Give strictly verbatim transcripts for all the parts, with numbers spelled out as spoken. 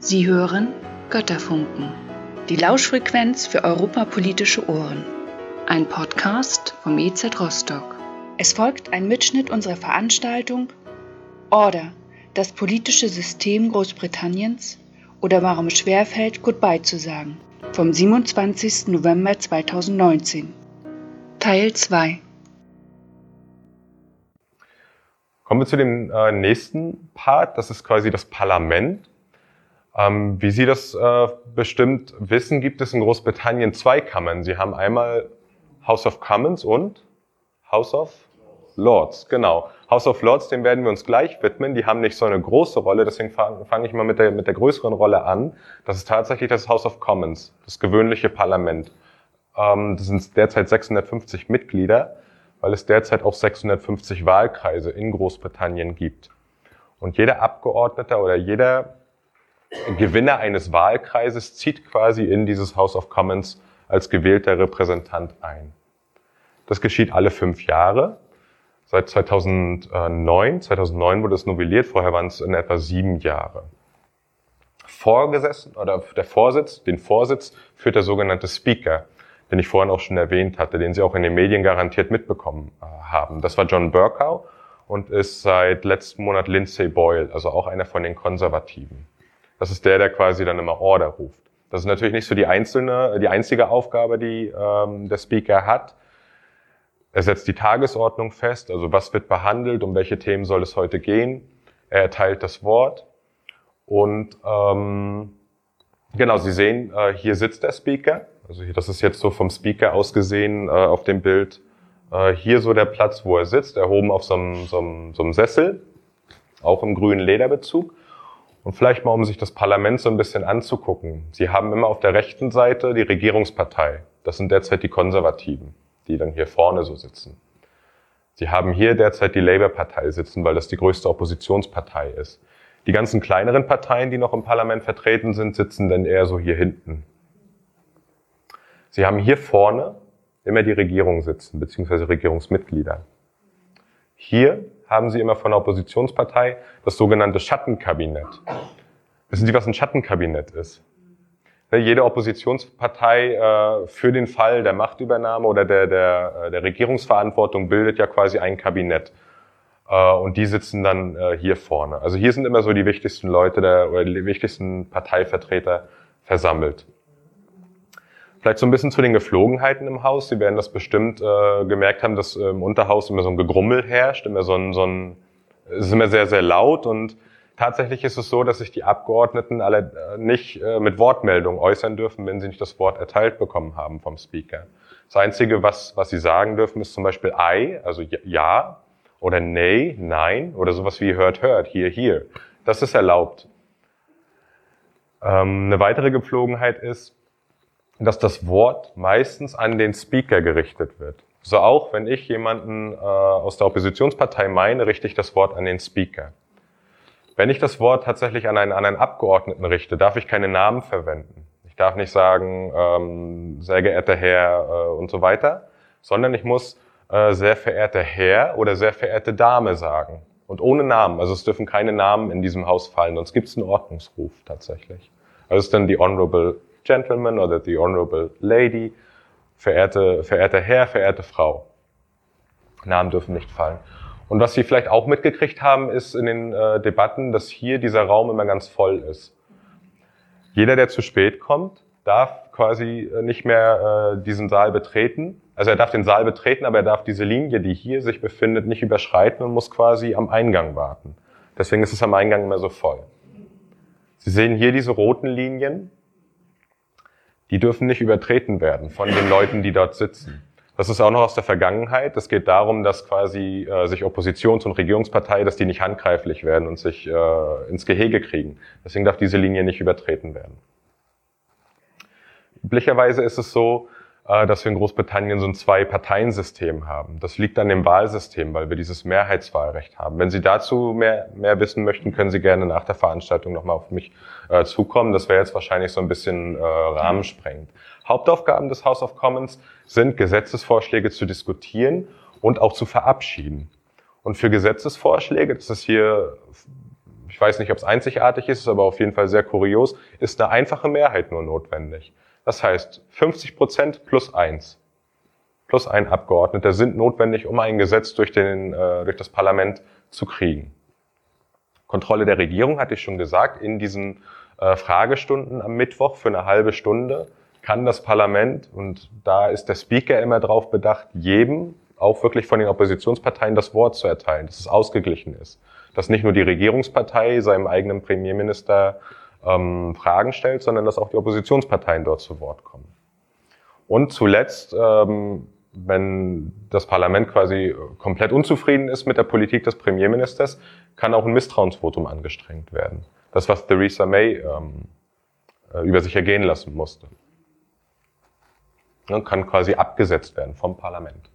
Sie hören Götterfunken, die Lauschfrequenz für europapolitische Ohren. Ein Podcast vom E Z Rostock. Es folgt ein Mitschnitt unserer Veranstaltung Order, das politische System Großbritanniens oder warum es schwerfällt, Goodbye zu sagen, vom siebenundzwanzigsten November zweitausendneunzehn. Teil zwei. Kommen wir zu dem äh, nächsten Part, das ist quasi das Parlament. Ähm, wie Sie das äh, bestimmt wissen, gibt es in Großbritannien zwei Kammern. Sie haben einmal House of Commons und House of Lords, genau. House of Lords, dem werden wir uns gleich widmen. Die haben nicht so eine große Rolle, deswegen fange fang ich mal mit der, mit der größeren Rolle an. Das ist tatsächlich das House of Commons, das gewöhnliche Parlament. Ähm, das sind derzeit sechshundertfünfzig Mitglieder, weil es derzeit auch sechshundertfünfzig Wahlkreise in Großbritannien gibt. Und jeder Abgeordnete oder jeder Gewinner eines Wahlkreises zieht quasi in dieses House of Commons als gewählter Repräsentant ein. Das geschieht alle fünf Jahre. Seit zweitausendneun, zweitausendneun wurde es novelliert, vorher waren es in etwa sieben Jahre. Vorgesessen, oder der Vorsitz, den Vorsitz führt der sogenannte Speaker, den ich vorhin auch schon erwähnt hatte, den Sie auch in den Medien garantiert mitbekommen äh, haben. Das war John Bercow und ist seit letzten Monat Lindsay Boyle, also auch einer von den Konservativen. Das ist der, der quasi dann immer Order ruft. Das ist natürlich nicht so die einzelne, die einzige Aufgabe, die ähm, der Speaker hat. Er setzt die Tagesordnung fest, also was wird behandelt, um welche Themen soll es heute gehen. Er erteilt das Wort und ähm, genau, Sie sehen, äh, hier sitzt der Speaker. Also hier, das ist jetzt so vom Speaker aus gesehen äh, auf dem Bild. Äh, hier so der Platz, wo er sitzt, erhoben auf so einem, so einem, so einem Sessel, auch im grünen Lederbezug. Und vielleicht mal, um sich das Parlament so ein bisschen anzugucken. Sie haben immer auf der rechten Seite die Regierungspartei. Das sind derzeit die Konservativen, die dann hier vorne so sitzen. Sie haben hier derzeit die Labour-Partei sitzen, weil das die größte Oppositionspartei ist. Die ganzen kleineren Parteien, die noch im Parlament vertreten sind, sitzen dann eher so hier hinten. Sie haben hier vorne immer die Regierung sitzen, beziehungsweise Regierungsmitglieder. Hier haben Sie immer von der Oppositionspartei das sogenannte Schattenkabinett. Wissen Sie, was ein Schattenkabinett ist? Jede Oppositionspartei äh, für den Fall der Machtübernahme oder der, der, der Regierungsverantwortung bildet ja quasi ein Kabinett. Äh, und die sitzen dann äh, hier vorne. Also hier sind immer so die wichtigsten Leute der, oder die wichtigsten Parteivertreter versammelt. Vielleicht so ein bisschen zu den Geflogenheiten im Haus. Sie werden das bestimmt äh, gemerkt haben, dass äh, im Unterhaus immer so ein Gegrummel herrscht, immer so ein, so ein, es ist immer sehr, sehr laut und tatsächlich ist es so, dass sich die Abgeordneten alle äh, nicht äh, mit Wortmeldung äußern dürfen, wenn sie nicht das Wort erteilt bekommen haben vom Speaker. Das Einzige, was, was sie sagen dürfen, ist zum Beispiel I, also ja, oder nay, nein, oder sowas wie hört, hört, hier, hier. Das ist erlaubt. Ähm, eine weitere Gepflogenheit ist, dass das Wort meistens an den Speaker gerichtet wird. So auch, wenn ich jemanden äh, aus der Oppositionspartei meine, richte ich das Wort an den Speaker. Wenn ich das Wort tatsächlich an einen, an einen Abgeordneten richte, darf ich keine Namen verwenden. Ich darf nicht sagen, ähm, sehr geehrter Herr äh, und so weiter, sondern ich muss äh, sehr verehrter Herr oder sehr verehrte Dame sagen. Und ohne Namen, also es dürfen keine Namen in diesem Haus fallen, sonst gibt es einen Ordnungsruf tatsächlich. Also es ist dann die Honorable Gentleman oder the Honorable Lady, verehrte, verehrter Herr, verehrte Frau. Namen dürfen nicht fallen. Und was Sie vielleicht auch mitgekriegt haben, ist in den äh, Debatten, dass hier dieser Raum immer ganz voll ist. Jeder, der zu spät kommt, darf quasi nicht mehr äh, diesen Saal betreten. Also er darf den Saal betreten, aber er darf diese Linie, die hier sich befindet, nicht überschreiten und muss quasi am Eingang warten. Deswegen ist es am Eingang immer so voll. Sie sehen hier diese roten Linien. Die dürfen nicht übertreten werden von den Leuten, die dort sitzen. Das ist auch noch aus der Vergangenheit. Es geht darum, dass quasi äh, sich Oppositions- und Regierungspartei, dass die nicht handgreiflich werden und sich äh, ins Gehege kriegen. Deswegen darf diese Linie nicht übertreten werden. Üblicherweise ist es so, äh, dass wir in Großbritannien so ein Zwei-Parteien-System haben. Das liegt an dem Wahlsystem, weil wir dieses Mehrheitswahlrecht haben. Wenn Sie dazu mehr, mehr wissen möchten, können Sie gerne nach der Veranstaltung nochmal auf mich äh, zukommen. Das wäre jetzt wahrscheinlich so ein bisschen äh, rahmensprengend. Hauptaufgaben des House of Commons sind, Gesetzesvorschläge zu diskutieren und auch zu verabschieden. Und für Gesetzesvorschläge, das ist hier ich weiß nicht, ob es einzigartig ist, aber auf jeden Fall sehr kurios, ist eine einfache Mehrheit nur notwendig. Das heißt, fünfzig Prozent plus eins, plus ein Abgeordneter sind notwendig, um ein Gesetz durch, den, äh, durch das Parlament zu kriegen. Kontrolle der Regierung, hatte ich schon gesagt, in diesen äh, Fragestunden am Mittwoch für eine halbe Stunde kann das Parlament, und da ist der Speaker immer darauf bedacht, jedem, auch wirklich von den Oppositionsparteien, das Wort zu erteilen, dass es ausgeglichen ist. Dass nicht nur die Regierungspartei seinem eigenen Premierminister ähm, Fragen stellt, sondern dass auch die Oppositionsparteien dort zu Wort kommen. Und zuletzt, ähm, wenn das Parlament quasi komplett unzufrieden ist mit der Politik des Premierministers, kann auch ein Misstrauensvotum angestrengt werden. Das, was Theresa May ähm, über sich ergehen lassen musste. Ja, kann quasi abgesetzt werden vom Parlament.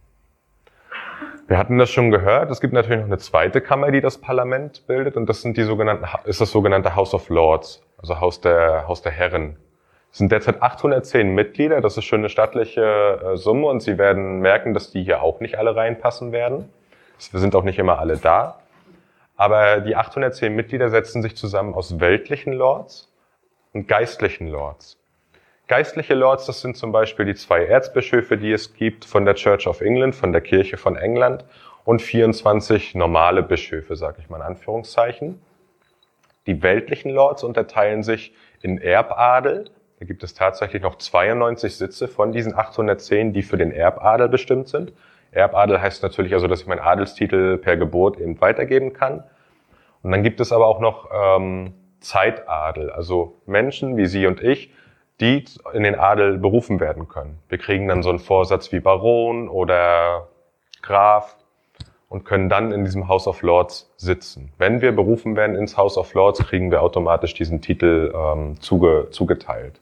Wir hatten das schon gehört, es gibt natürlich noch eine zweite Kammer, die das Parlament bildet, und das sind die sogenannten, ist das sogenannte House of Lords, also Haus der, Haus der Herren. Es sind derzeit achthundertzehn Mitglieder, das ist schon eine stattliche äh, Summe, und Sie werden merken, dass die hier auch nicht alle reinpassen werden. Wir sind auch nicht immer alle da. Aber die achthundertzehn Mitglieder setzen sich zusammen aus weltlichen Lords und geistlichen Lords. Geistliche Lords, das sind zum Beispiel die zwei Erzbischöfe, die es gibt von der Church of England, von der Kirche von England, und vierundzwanzig normale Bischöfe, sage ich mal in Anführungszeichen. Die weltlichen Lords unterteilen sich in Erbadel. Da gibt es tatsächlich noch zweiundneunzig Sitze von diesen achthundertzehn, die für den Erbadel bestimmt sind. Erbadel heißt natürlich also, dass ich meinen Adelstitel per Geburt eben weitergeben kann. Und dann gibt es aber auch noch ähm, Zeitadel, also Menschen wie Sie und ich, die in den Adel berufen werden können. Wir kriegen dann so einen Vorsatz wie Baron oder Graf und können dann in diesem House of Lords sitzen. Wenn wir berufen werden ins House of Lords, kriegen wir automatisch diesen Titel ähm, zuge, zugeteilt.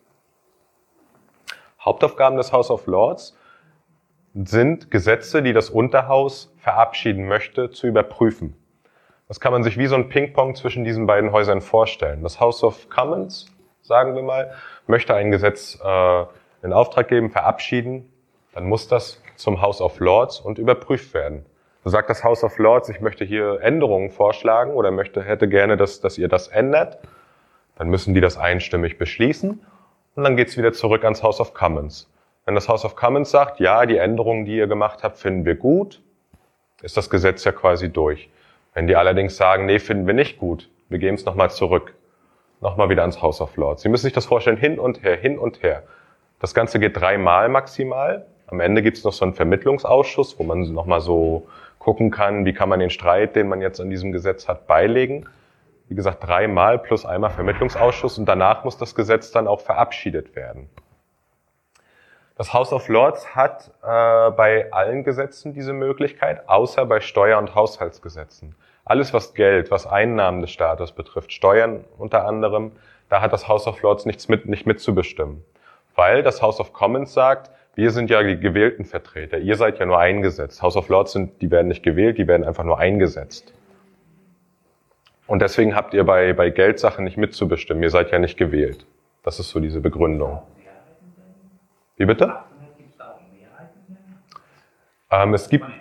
Hauptaufgaben des House of Lords sind Gesetze, die das Unterhaus verabschieden möchte, zu überprüfen. Das kann man sich wie so ein Ping-Pong zwischen diesen beiden Häusern vorstellen. Das House of Commons, sagen wir mal, möchte ein Gesetz äh, in Auftrag geben, verabschieden, dann muss das zum House of Lords und überprüft werden. So sagt das House of Lords, ich möchte hier Änderungen vorschlagen oder möchte, hätte gerne, dass, dass ihr das ändert. Dann müssen die das einstimmig beschließen und dann geht's wieder zurück ans House of Commons. Wenn das House of Commons sagt, ja, die Änderungen, die ihr gemacht habt, finden wir gut, ist das Gesetz ja quasi durch. Wenn die allerdings sagen, nee, finden wir nicht gut, wir geben es nochmal zurück, nochmal wieder ans House of Lords. Sie müssen sich das vorstellen, hin und her, hin und her. Das Ganze geht dreimal maximal. Am Ende gibt es noch so einen Vermittlungsausschuss, wo man nochmal so gucken kann, wie kann man den Streit, den man jetzt an diesem Gesetz hat, beilegen. Wie gesagt, dreimal plus einmal Vermittlungsausschuss, und danach muss das Gesetz dann auch verabschiedet werden. Das House of Lords hat äh, bei allen Gesetzen diese Möglichkeit, außer bei Steuer- und Haushaltsgesetzen. Alles, was Geld, was Einnahmen des Staates betrifft, Steuern unter anderem, da hat das House of Lords nichts mit, nicht mitzubestimmen. Weil das House of Commons sagt, wir sind ja die gewählten Vertreter, ihr seid ja nur eingesetzt. House of Lords sind, die werden nicht gewählt, die werden einfach nur eingesetzt. Und deswegen habt ihr bei, bei Geldsachen nicht mitzubestimmen, ihr seid ja nicht gewählt. Das ist so diese Begründung. Wie bitte? Ähm, es gibt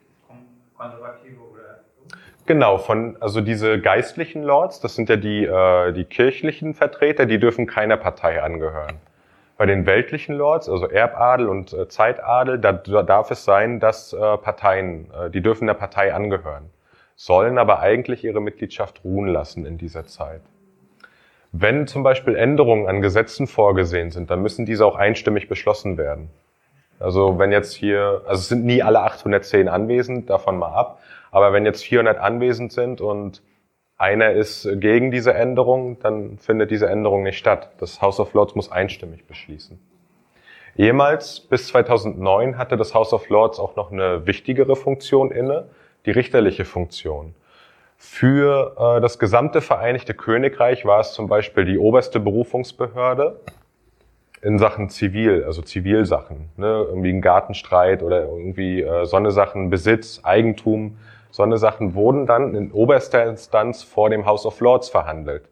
genau von also diese geistlichen Lords, das sind ja die äh, die kirchlichen Vertreter, die dürfen keiner Partei angehören. Bei den weltlichen Lords, also Erbadel und äh, Zeitadel, da, da darf es sein, dass äh, Parteien, äh, die dürfen der Partei angehören, sollen aber eigentlich ihre Mitgliedschaft ruhen lassen in dieser Zeit. Wenn zum Beispiel Änderungen an Gesetzen vorgesehen sind, dann müssen diese auch einstimmig beschlossen werden. Also wenn jetzt hier, also es sind nie alle achthundertzehn anwesend, davon mal ab, aber wenn jetzt vierhundert anwesend sind und einer ist gegen diese Änderung, dann findet diese Änderung nicht statt. Das House of Lords muss einstimmig beschließen. Ehemals, bis zweitausendneun, hatte das House of Lords auch noch eine wichtigere Funktion inne, die richterliche Funktion. Für äh, das gesamte Vereinigte Königreich war es zum Beispiel die oberste Berufungsbehörde in Sachen Zivil, also Zivilsachen, ne, irgendwie ein Gartenstreit oder irgendwie äh, so eine Sachen, Besitz, Eigentum, so eine Sachen wurden dann in oberster Instanz vor dem House of Lords verhandelt.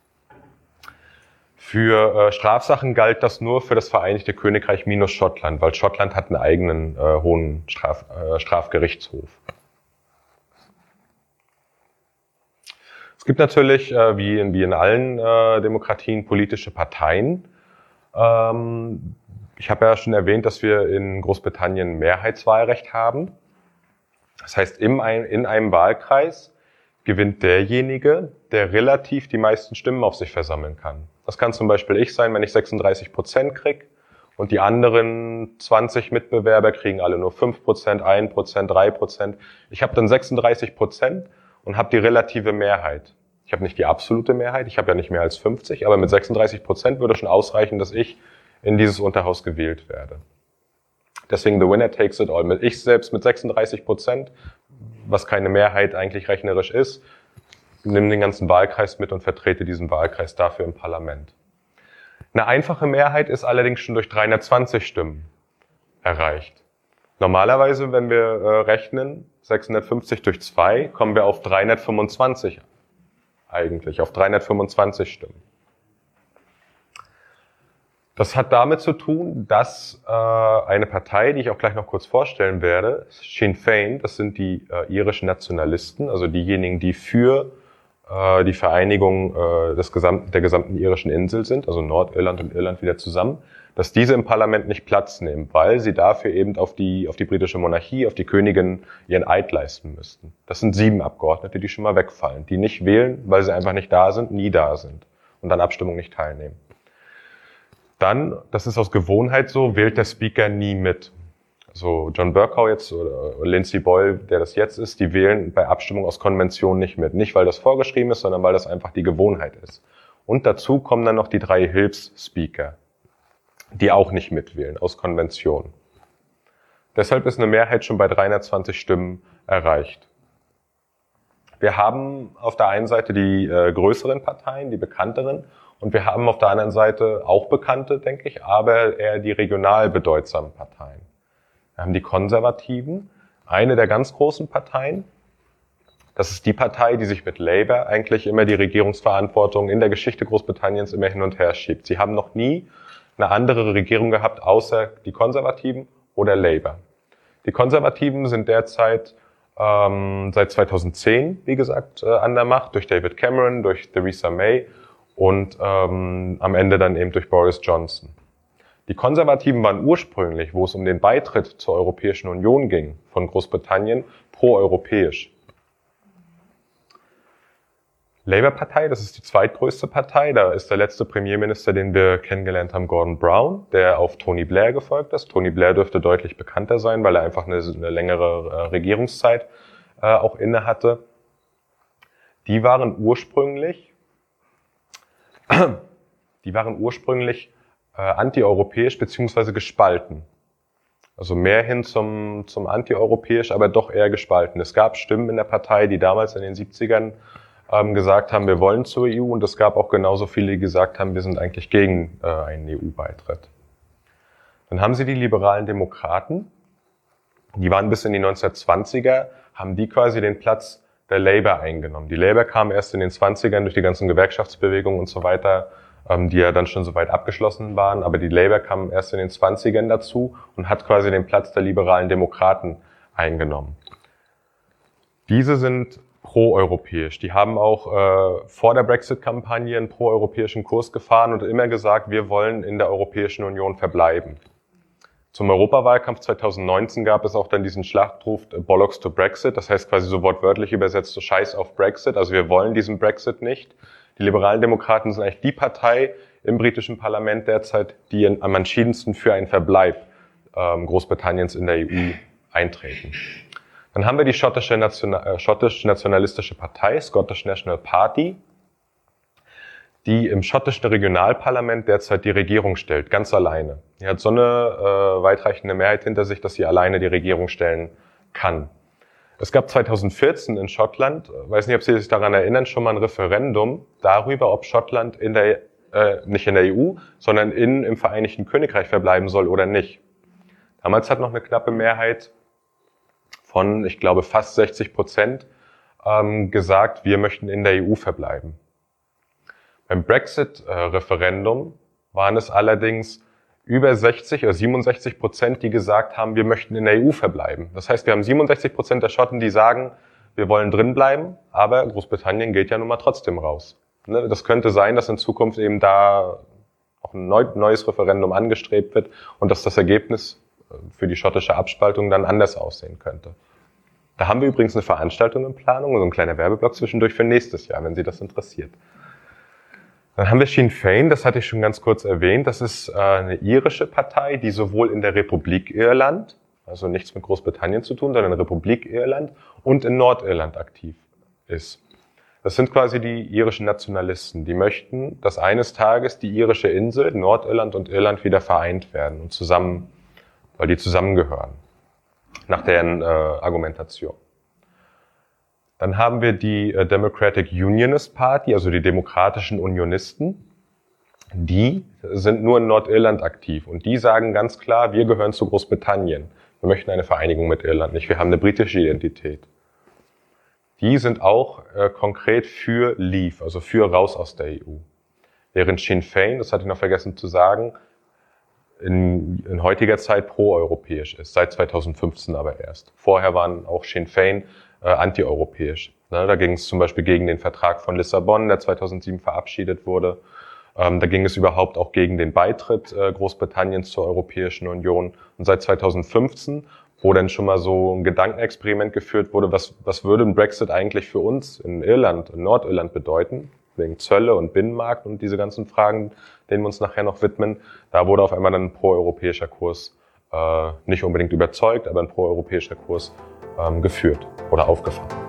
Für äh, Strafsachen galt das nur für das Vereinigte Königreich minus Schottland, weil Schottland hat einen eigenen äh, hohen Straf, äh, Strafgerichtshof. Es gibt natürlich, äh, wie, in, wie in allen äh, Demokratien, politische Parteien. Ähm, ich habe ja schon erwähnt, dass wir in Großbritannien Mehrheitswahlrecht haben. Das heißt, in, ein, in einem Wahlkreis gewinnt derjenige, der relativ die meisten Stimmen auf sich versammeln kann. Das kann zum Beispiel ich sein, wenn ich sechsunddreißig Prozent kriege und die anderen zwanzig Mitbewerber kriegen alle nur fünf Prozent, ein Prozent, drei Prozent. Ich habe dann sechsunddreißig Prozent und habe die relative Mehrheit. Ich habe nicht die absolute Mehrheit, ich habe ja nicht mehr als fünfzig, aber mit sechsunddreißig Prozent würde schon ausreichen, dass ich in dieses Unterhaus gewählt werde. Deswegen the winner takes it all. Mit ich selbst mit sechsunddreißig Prozent, was keine Mehrheit eigentlich rechnerisch ist, nehme den ganzen Wahlkreis mit und vertrete diesen Wahlkreis dafür im Parlament. Eine einfache Mehrheit ist allerdings schon durch dreihundertzwanzig Stimmen erreicht. Normalerweise, wenn wir äh, rechnen, sechshundertfünfzig durch zwei, kommen wir auf dreihundertfünfundzwanzig eigentlich, auf dreihundertfünfundzwanzig Stimmen. Das hat damit zu tun, dass äh, eine Partei, die ich auch gleich noch kurz vorstellen werde, Sinn Féin, das sind die äh, irischen Nationalisten, also diejenigen, die für äh, die Vereinigung äh, des gesamten, der gesamten irischen Insel sind, also Nordirland und Irland wieder zusammen, dass diese im Parlament nicht Platz nehmen, weil sie dafür eben auf die, auf die britische Monarchie, auf die Königin ihren Eid leisten müssten. Das sind sieben Abgeordnete, die schon mal wegfallen, die nicht wählen, weil sie einfach nicht da sind, nie da sind und an Abstimmungen nicht teilnehmen. Dann, das ist aus Gewohnheit so, wählt der Speaker nie mit. Also John Bercow jetzt oder Lindsay Boyle, der das jetzt ist, die wählen bei Abstimmungen aus Konvention nicht mit. Nicht, weil das vorgeschrieben ist, sondern weil das einfach die Gewohnheit ist. Und dazu kommen dann noch die drei Hilfsspeaker, die auch nicht mitwählen, aus Konvention. Deshalb ist eine Mehrheit schon bei dreihundertzwanzig Stimmen erreicht. Wir haben auf der einen Seite die äh, größeren Parteien, die bekannteren, und wir haben auf der anderen Seite auch bekannte, denke ich, aber eher die regional bedeutsamen Parteien. Wir haben die Konservativen, eine der ganz großen Parteien. Das ist die Partei, die sich mit Labour eigentlich immer die Regierungsverantwortung in der Geschichte Großbritanniens immer hin und her schiebt. Sie haben noch nie eine andere Regierung gehabt, außer die Konservativen oder Labour. Die Konservativen sind derzeit ähm, seit zweitausendzehn, wie gesagt, äh, an der Macht, durch David Cameron, durch Theresa May und ähm, am Ende dann eben durch Boris Johnson. Die Konservativen waren ursprünglich, wo es um den Beitritt zur Europäischen Union ging, von Großbritannien, pro-europäisch. Labour-Partei, das ist die zweitgrößte Partei, da ist der letzte Premierminister, den wir kennengelernt haben, Gordon Brown, der auf Tony Blair gefolgt ist. Tony Blair dürfte deutlich bekannter sein, weil er einfach eine, eine längere äh, Regierungszeit äh, auch inne hatte. Die waren ursprünglich Die waren ursprünglich äh, antieuropäisch beziehungsweise gespalten. Also mehr hin zum, zum antieuropäisch, aber doch eher gespalten. Es gab Stimmen in der Partei, die damals in den siebzigern ähm, gesagt haben, wir wollen zur E U. Und es gab auch genauso viele, die gesagt haben, wir sind eigentlich gegen äh, einen E U-Beitritt. Dann haben sie die liberalen Demokraten. Die waren bis in die neunzehnhundertzwanziger, haben die quasi den Platz der Labour eingenommen. Die Labour kam erst in den zwanzigern durch die ganzen Gewerkschaftsbewegungen und so weiter, ähm, die ja dann schon soweit abgeschlossen waren, aber die Labour kam erst in den zwanzigern dazu und hat quasi den Platz der liberalen Demokraten eingenommen. Diese sind pro-europäisch. Die haben auch äh, vor der Brexit-Kampagne einen pro-europäischen Kurs gefahren und immer gesagt, wir wollen in der Europäischen Union verbleiben. Zum Europawahlkampf zweitausendneunzehn gab es auch dann diesen Schlachtruf Bollocks to Brexit, das heißt quasi so wortwörtlich übersetzt so Scheiß auf Brexit, also wir wollen diesen Brexit nicht. Die liberalen Demokraten sind eigentlich die Partei im britischen Parlament derzeit, die am entschiedensten für einen Verbleib ähm, Großbritanniens in der E U eintreten. Dann haben wir die schottische National- äh, schottisch-nationalistische Partei, Scottish National Party, die im schottischen Regionalparlament derzeit die Regierung stellt, ganz alleine. Die hat so eine äh, weitreichende Mehrheit hinter sich, dass sie alleine die Regierung stellen kann. Es gab zweitausendvierzehn in Schottland, weiß nicht, ob Sie sich daran erinnern, schon mal ein Referendum darüber, ob Schottland in der, äh, nicht in der E U, sondern in, im Vereinigten Königreich verbleiben soll oder nicht. Damals hat noch eine knappe Mehrheit von, ich glaube, fast sechzig Prozent ähm, gesagt, wir möchten in der E U verbleiben. Beim Brexit-Referendum waren es allerdings über sechzig oder siebenundsechzig Prozent, die gesagt haben, wir möchten in der E U verbleiben. Das heißt, wir haben siebenundsechzig Prozent der Schotten, die sagen, wir wollen drin bleiben, aber Großbritannien geht ja nun mal trotzdem raus. Ne? Das könnte sein, dass in Zukunft eben da auch ein neu, neues Referendum angestrebt wird und dass das Ergebnis für die schottische Abspaltung dann anders aussehen könnte. Da haben wir übrigens eine Veranstaltung in Planung, so ein kleiner Werbeblock zwischendurch für nächstes Jahr, wenn Sie das interessiert. Dann haben wir Sinn Féin, das hatte ich schon ganz kurz erwähnt. Das ist eine irische Partei, die sowohl in der Republik Irland, also nichts mit Großbritannien zu tun, sondern in der Republik Irland und in Nordirland aktiv ist. Das sind quasi die irischen Nationalisten, die möchten, dass eines Tages die irische Insel, Nordirland und Irland wieder vereint werden und zusammen, weil die zusammengehören, nach deren äh, Argumentation. Dann haben wir die äh, Democratic Unionist Party, also die demokratischen Unionisten. Die sind nur in Nordirland aktiv und die sagen ganz klar, wir gehören zu Großbritannien. Wir möchten eine Vereinigung mit Irland nicht, wir haben eine britische Identität. Die sind auch äh, konkret für Leave, also für raus aus der E U. Während Sinn Féin, das hatte ich noch vergessen zu sagen, in, in heutiger Zeit pro-europäisch ist, seit zweitausendfünfzehn aber erst. Vorher waren auch Sinn Féin äh, anti-europäisch. Ne, da ging es zum Beispiel gegen den Vertrag von Lissabon, der zweitausendsieben verabschiedet wurde. Ähm, da ging es überhaupt auch gegen den Beitritt äh, Großbritanniens zur Europäischen Union. Und seit zweitausendfünfzehn, wo dann schon mal so ein Gedankenexperiment geführt wurde, was, was würde ein Brexit eigentlich für uns in Irland, in Nordirland bedeuten, wegen Zölle und Binnenmarkt und diese ganzen Fragen, denen wir uns nachher noch widmen. Da wurde auf einmal dann ein pro-europäischer Kurs, äh, nicht unbedingt überzeugt, aber ein pro-europäischer Kurs ähm, geführt oder aufgefahren.